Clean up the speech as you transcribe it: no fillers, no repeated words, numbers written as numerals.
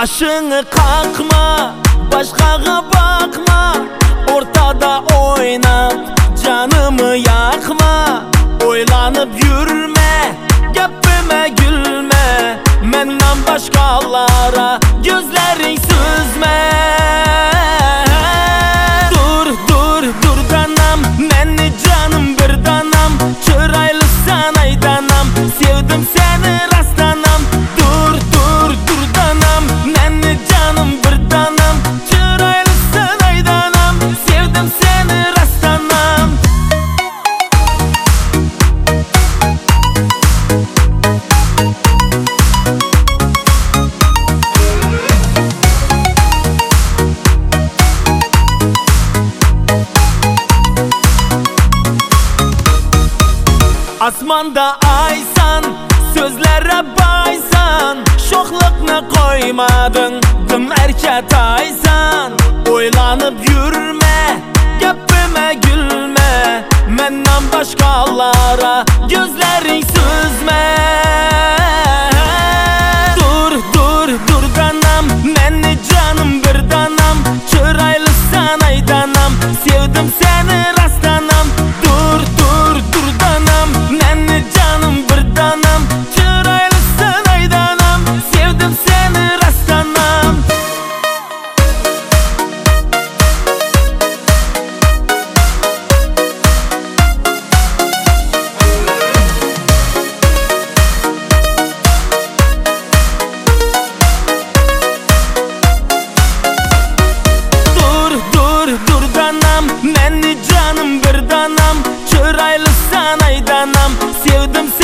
Başını kalkma, başkaga bakma, ortada oynap canımı yakma. Oylanıp yürüme, gapime gülme, menden başkalara gözlerin süzme. Dur dur dur danam, meni canım bir danam, çıraylı sanay danam, sevdim seni rastanam. Dur dur dur danam, meni canım bir danam, çıraylı sanay danam, sevdim seni rastanam. Asmanda aysan, sözlere baysan, şoklukna koymadın, dım erket aysan. Oylanıp yürüme, gapime gülme, menden başkalara gözlerin süzme. Dur dur dur danam, meni canım bir danam, çıraylı sanay danam, sevdim seni rastanam. Dur dur dur danam, meni canım bir danam, çıraylı sanay danam, sevdim seni rastanam. Dur dur dur danam, meni canım bir danam, çıraylı sanay danam, sevdim seni.